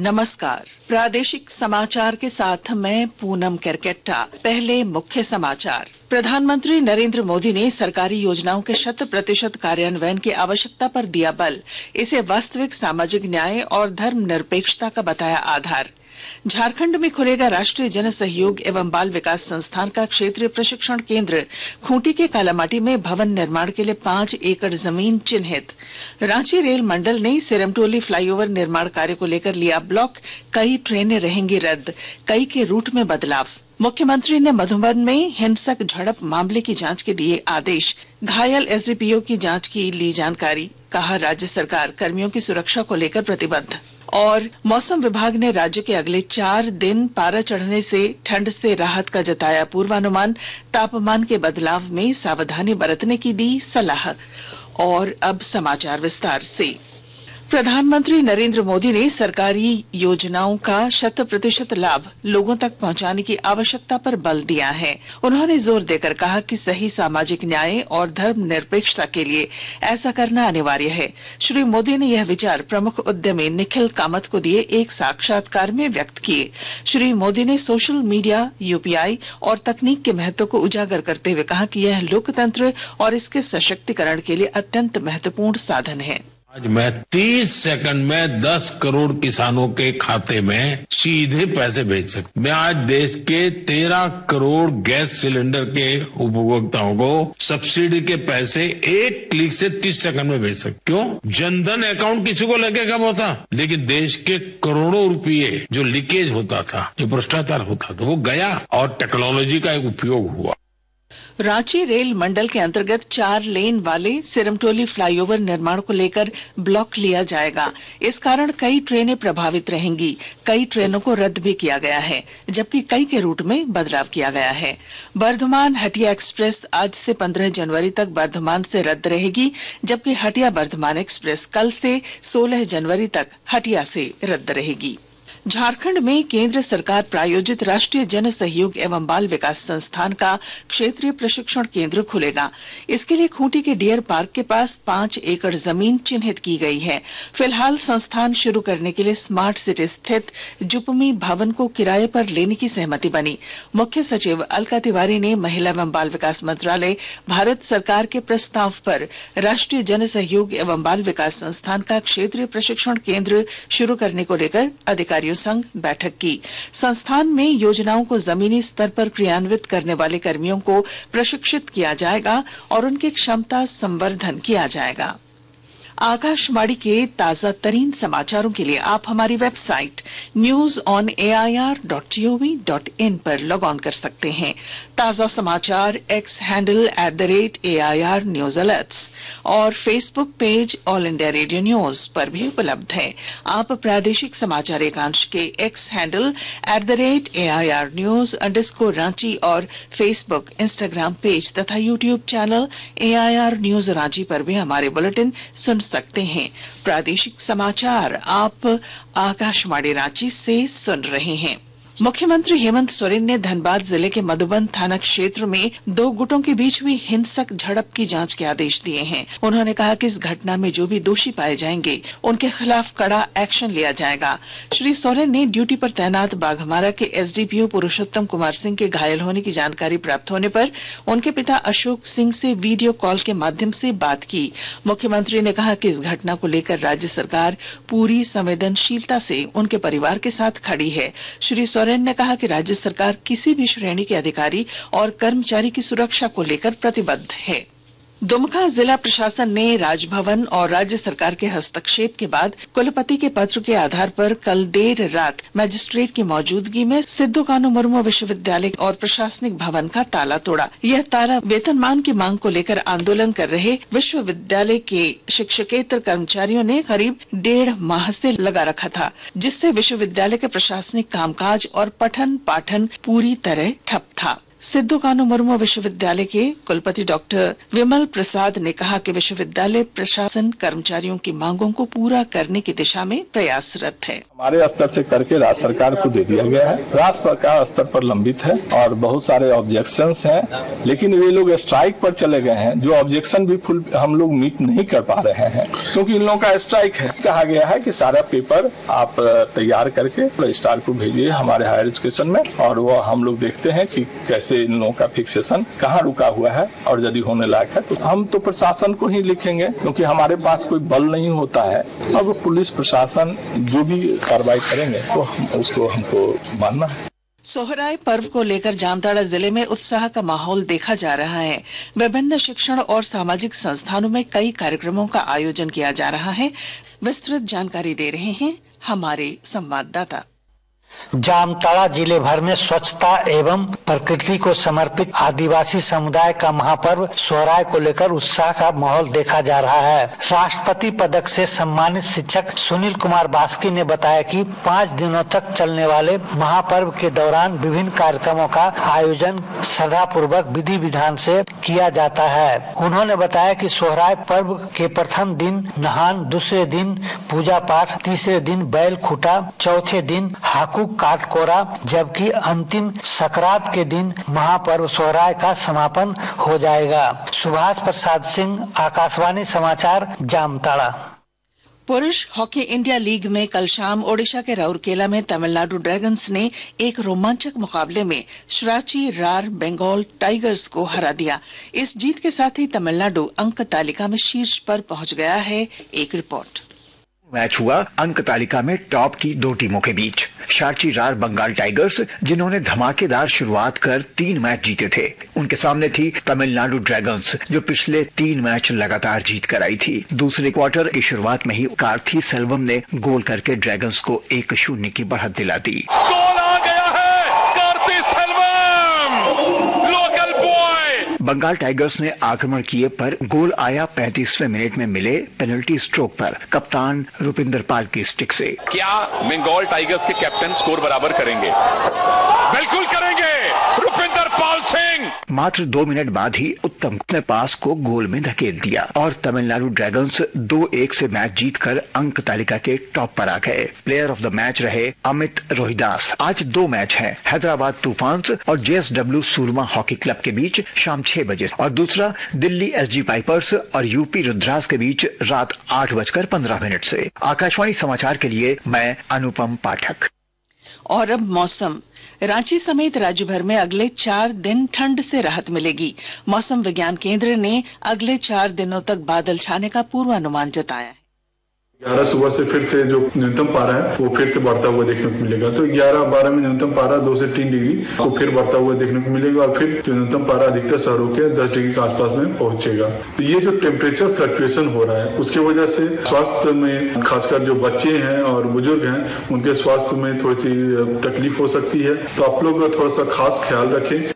नमस्कार। प्रादेशिक समाचार के साथ मैं पूनम केरकेट्टा। पहले मुख्य समाचार। प्रधानमंत्री नरेंद्र मोदी ने सरकारी योजनाओं के 100% कार्यान्वयन की आवश्यकता पर दिया बल। इसे वास्तविक सामाजिक न्याय और धर्मनिरपेक्षता का बताया आधार। झारखंड में खुलेगा राष्ट्रीय जन सहयोग एवं बाल विकास संस्थान का क्षेत्रीय प्रशिक्षण केंद्र। खूंटी के कालामाटी में भवन निर्माण के लिए 5 एकड़ जमीन चिन्हित। रांची रेल मंडल ने सिरमटोली फ्लाईओवर निर्माण कार्य को लेकर लिया ब्लॉक। कई ट्रेनें रहेंगी रद्द, कई के रूट में बदलाव। मुख्यमंत्री ने मधुबन में हिंसक झड़प मामले की जांच के दिए आदेश। घायल एसडीपीओ की जांच की ली जानकारी। कहा, राज्य सरकार कर्मियों की सुरक्षा को लेकर प्रतिबद्ध। और मौसम विभाग ने राज्य के अगले 4 दिन पारा चढ़ने से ठंड से राहत का जताया पूर्वानुमान। तापमान के बदलाव में सावधानी बरतने की दी सलाह। और अब समाचार विस्तार से। प्रधानमंत्री नरेंद्र मोदी ने सरकारी योजनाओं का 100% लाभ लोगों तक पहुंचाने की आवश्यकता पर बल दिया है। उन्होंने जोर देकर कहा कि सही सामाजिक न्याय और धर्मनिरपेक्षता के लिए ऐसा करना अनिवार्य है। श्री मोदी ने यह विचार प्रमुख उद्यमी निखिल कामत को दिए एक साक्षात्कार में व्यक्त किए। श्री मोदी ने सोशल मीडिया, यूपीआई और तकनीक के महत्व को उजागर करते हुए कहा कि यह लोकतंत्र और इसके सशक्तिकरण के लिए अत्यंत महत्वपूर्ण साधन है। आज मैं 30 सेकंड में 10 करोड़ किसानों के खाते में सीधे पैसे भेज सकता। मैं आज देश के 13 करोड़ गैस सिलेंडर के उपभोक्ताओं को सब्सिडी के पैसे एक क्लिक से 30 सेकंड में भेज सकता। क्यों? जनधन अकाउंट किसी को लगे कब होता, लेकिन देश के करोड़ों रुपये जो लीकेज होता था, जो भ्रष्टाचार होता था, वो गया और टेक्नोलॉजी का एक उपयोग हुआ। रांची रेल मंडल के अंतर्गत 4 लेन वाले सिरमटोली फ्लाईओवर निर्माण को लेकर ब्लॉक लिया जाएगा। इस कारण कई ट्रेनें प्रभावित रहेंगी। कई ट्रेनों को रद्द भी किया गया है, जबकि कई के रूट में बदलाव किया गया है। बर्धमान हटिया एक्सप्रेस आज से 15 जनवरी तक बर्धमान से रद्द रहेगी, जबकि हटिया बर्धमान एक्सप्रेस कल से 16 जनवरी तक हटिया से रद्द रहेगी। झारखंड में केंद्र सरकार प्रायोजित राष्ट्रीय जन सहयोग एवं बाल विकास संस्थान का क्षेत्रीय प्रशिक्षण केंद्र खुलेगा। इसके लिए खूंटी के डियर पार्क के पास 5 एकड़ जमीन चिन्हित की गई है। फिलहाल संस्थान शुरू करने के लिए स्मार्ट सिटी स्थित जुपमी भवन को किराए पर लेने की सहमति बनी। मुख्य सचिव अलका तिवारी ने महिला एवं बाल विकास मंत्रालय, भारत सरकार के प्रस्ताव पर राष्ट्रीय जन सहयोग एवं बाल विकास संस्थान का क्षेत्रीय प्रशिक्षण केंद्र शुरू करने को लेकर अधिकारियों संग बैठक की। संस्थान में योजनाओं को जमीनी स्तर पर क्रियान्वित करने वाले कर्मियों को प्रशिक्षित किया जाएगा और उनकी क्षमता संवर्धन किया जाएगा। आकाशवाणी के ताजा तरीन समाचारों के लिए आप हमारी वेबसाइट newsonair.gov.in पर लॉग ऑन कर सकते हैं। ताजा समाचार X handle @AIR news alerts और Facebook page All India Radio News पर भी उपलब्ध है। आप प्रादेशिक समाचार एकांश के एक्स हैंडल @AIR न्यूज _ और फेसबुक, इंस्टाग्राम पेज तथा YouTube channel AIR news Ranchi पर भी हमारे बुलेटिन सुन सकते हैं। प्रादेशिक समाचार आप आकाशवाणी रांची से सुन रहे हैं। मुख्यमंत्री हेमंत सोरेन ने धनबाद जिले के मधुबन थाना क्षेत्र में 2 गुटों के बीच हुई हिंसक झड़प की जांच के आदेश दिए हैं। उन्होंने कहा कि इस घटना में जो भी दोषी पाए जाएंगे उनके खिलाफ कड़ा एक्शन लिया जाएगा। श्री सोरेन ने ड्यूटी पर तैनात बाघमारा के एसडीपीओ पुरुषोत्तम कुमार सिंह के घायल होने की जानकारी प्राप्त होने पर उनके पिता अशोक सिंह से वीडियो कॉल के माध्यम से बात की। मुख्यमंत्री ने कहा कि इस घटना को लेकर राज्य सरकार पूरी संवेदनशीलता से उनके परिवार के साथ खड़ी है। श्री सोरेन ने कहा कि राज्य सरकार किसी भी श्रेणी के अधिकारी और कर्मचारी की सुरक्षा को लेकर प्रतिबद्ध है। दुमका जिला प्रशासन ने राजभवन और राज्य सरकार के हस्तक्षेप के बाद कुलपति के पत्र के आधार पर कल देर रात मजिस्ट्रेट की मौजूदगी में सिद्धू कान्हू मुर्मू विश्वविद्यालय और प्रशासनिक भवन का ताला तोड़ा। यह ताला वेतनमान की मांग को लेकर आंदोलन कर रहे विश्वविद्यालय के शिक्षकेतर कर्मचारियों ने करीब 1.5 माह से लगा रखा था, जिससे विश्वविद्यालय के प्रशासनिक कामकाज और पठन पाठन पूरी तरह ठप था। सिद्धू कान्हू मुर्मू विश्वविद्यालय के कुलपति डॉक्टर विमल प्रसाद ने कहा कि विश्वविद्यालय प्रशासन कर्मचारियों की मांगों को पूरा करने की दिशा में प्रयासरत है। हमारे स्तर से करके राज्य सरकार को दे दिया गया है। राज्य सरकार स्तर पर लंबित है और बहुत सारे ऑब्जेक्शंस हैं, लेकिन वे लोग स्ट्राइक पर चले गए हैं। जो ऑब्जेक्शन भी फुल हम लोग मीट नहीं कर पा रहे हैं क्योंकि इन लोगों का स्ट्राइक है। कहा गया है कि सारा पेपर आप तैयार करके रजिस्ट्रार को भेजिए हमारे हायर एजुकेशन में, और वो हम लोग देखते हैं कि कैसे इन लोगों का फिक्सेशन कहाँ रुका हुआ है और यदि होने लायक है तो हम तो प्रशासन को ही लिखेंगे क्योंकि हमारे पास कोई बल नहीं होता है। और वो पुलिस प्रशासन जो भी कार्रवाई करेंगे तो उसको हमको मानना है। सोहराय पर्व को लेकर जामताड़ा जिले में उत्साह का माहौल देखा जा रहा है। विभिन्न शिक्षण और सामाजिक संस्थानों में कई कार्यक्रमों का आयोजन किया जा रहा है। विस्तृत जानकारी दे रहे हैं हमारे संवाददाता। जामताड़ा जिले भर में स्वच्छता एवं प्रकृति को समर्पित आदिवासी समुदाय का महापर्व सोहराय को लेकर उत्साह का माहौल देखा जा रहा है। राष्ट्रपति पदक से सम्मानित शिक्षक सुनील कुमार बास्की ने बताया कि 5 दिनों तक चलने वाले महापर्व के दौरान विभिन्न कार्यक्रमों का आयोजन श्रद्धापूर्वक विधि विधान से किया जाता है। उन्होंने बताया कि सोहराय पर्व के प्रथम दिन नहान, दूसरे दिन पूजा पाठ, तीसरे दिन बैल खूटा, चौथे दिन हाकू काटकोरा, जबकि अंतिम सकरात के दिन महापर्व सोहराय का समापन हो जाएगा। सुभाष प्रसाद सिंह, आकाशवाणी समाचार, जामताड़ा। पुरुष हॉकी इंडिया लीग में कल शाम ओडिशा के राउरकेला में तमिलनाडु ड्रैगन्स ने एक रोमांचक मुकाबले में श्राची रार बंगाल टाइगर्स को हरा दिया। इस जीत के साथ ही तमिलनाडु अंक तालिका में शीर्ष पर पहुंच गया है। एक रिपोर्ट। मैच हुआ अंक तालिका में टॉप की 2 टीमों के बीच। शारची रार बंगाल टाइगर्स, जिन्होंने धमाकेदार शुरुआत कर 3 मैच जीते थे, उनके सामने थी तमिलनाडु ड्रैगन्स, जो पिछले 3 मैच लगातार जीत कर आई थी। दूसरे क्वार्टर की शुरुआत में ही कार्थी सेल्वम ने गोल करके ड्रैगन्स को 1-0 की बढ़त दिला दी। गोल आ गया है, Karthi Selvam, local boy. Bengal Tigers ने आक्रमण किए पर गोल आया 35वें मिनट में मिले पेनल्टी स्ट्रोक पर कप्तान रुपिंदर पाल की स्टिक से। क्या बंगाल टाइगर्स के कैप्टन स्कोर बराबर करेंगे? बिल्कुल करेंगे, रुपिंदर पाल सिंह। मात्र 2 मिनट बाद ही उत्तम ने पास को गोल में धकेल दिया और तमिलनाडु ड्रैगन्स 2-1 से मैच जीतकर अंक तालिका के टॉप पर आ गए। प्लेयर ऑफ द मैच रहे अमित रोहिदास। आज 2 मैच हैं, हैदराबाद तूफान्स और जेएसडब्ल्यू सूरमा हॉकी क्लब के बीच शाम 6 बजे और दूसरा दिल्ली एसजी पाइपर्स और यूपी रुद्रास के बीच रात 8:15 से। आकाशवाणी समाचार के लिए मैं अनुपम पाठक। और अब मौसम। रांची समेत राज्य भर में अगले 4 दिन ठंड से राहत मिलेगी। मौसम विज्ञान केंद्र ने अगले 4 दिनों तक बादल छाने का पूर्वानुमान जताया है। 11 सुबह से फिर से जो न्यूनतम पारा है वो फिर से बढ़ता हुआ देखने को मिलेगा। तो 11-12 में न्यूनतम पारा 2 से 3 डिग्री को फिर बढ़ता हुआ देखने को मिलेगा और फिर जो न्यूनतम पारा अधिकतर शहरों के 10 डिग्री के आसपास में पहुंचेगा। तो ये जो टेम्परेचर फ्लक्चुएशन हो रहा है उसकी वजह से स्वास्थ्य में, खासकर जो बच्चे हैं और बुजुर्ग हैं, उनके स्वास्थ्य में थोड़ी सी तकलीफ हो सकती है। तो आप लोग थोड़ा सा खास ख्याल रखें।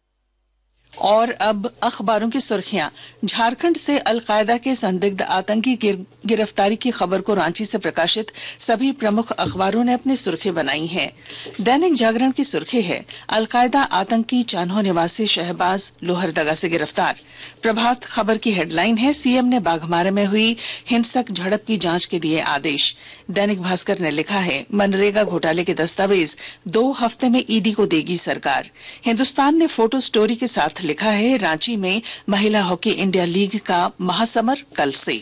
और अब अखबारों की सुर्खियां। झारखंड से अलकायदा के संदिग्ध आतंकी गिरफ्तारी की खबर को रांची से प्रकाशित सभी प्रमुख अखबारों ने अपनी सुर्खी बनाई है। दैनिक जागरण की सुर्खी है, अलकायदा आतंकी चान्हो निवासी शहबाज लोहरदगा से गिरफ्तार। प्रभात खबर की हेडलाइन है, सीएम ने बाघमारा में हुई हिंसक झड़प की जांच के दिए आदेश। दैनिक भास्कर ने लिखा है, मनरेगा घोटाले के दस्तावेज 2 हफ्ते में ईडी को देगी सरकार। हिंदुस्तान ने फोटो स्टोरी के साथ लिखा है, रांची में महिला हॉकी इंडिया लीग का महासमर कल से।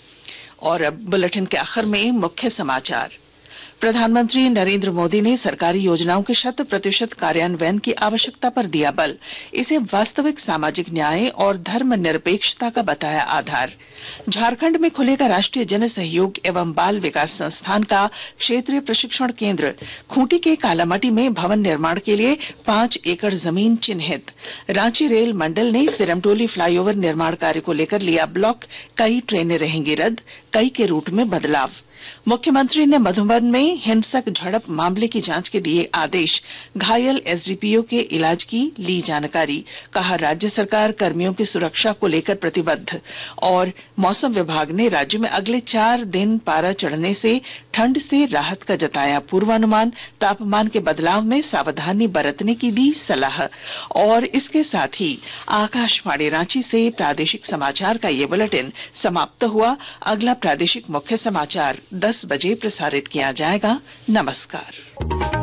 और अब बुलेटिन के आखिर में मुख्य समाचार। प्रधानमंत्री नरेंद्र मोदी ने सरकारी योजनाओं के 100% कार्यान्वयन की आवश्यकता पर दिया बल। इसे वास्तविक सामाजिक न्याय और धर्मनिरपेक्षता का बताया आधार। झारखंड में खुलेगा राष्ट्रीय जन सहयोग एवं बाल विकास संस्थान का क्षेत्रीय प्रशिक्षण केंद्र। खूंटी के कालामाटी में भवन निर्माण के लिए 5 एकड़ जमीन चिन्हित। रांची रेल मंडल ने सिरमटोली फ्लाईओवर निर्माण कार्य को लेकर लिया ब्लॉक। कई ट्रेनें रहेंगी रद्द, कई के रूट में बदलाव। मुख्यमंत्री ने मधुबन में हिंसक झड़प मामले की जांच के दिए आदेश। घायल एसडीपीओ के इलाज की ली जानकारी। कहा, राज्य सरकार कर्मियों की सुरक्षा को लेकर प्रतिबद्ध। और मौसम विभाग ने राज्य में अगले 4 दिन पारा चढ़ने से ठंड से राहत का जताया पूर्वानुमान, तापमान के बदलाव में सावधानी बरतने की दी सलाह। और इसके साथ ही आकाशवाणी रांची से प्रादेशिक समाचार का ये बुलेटिन समाप्त हुआ। अगला प्रादेशिक मुख्य समाचार 10 बजे प्रसारित किया जाएगा। नमस्कार।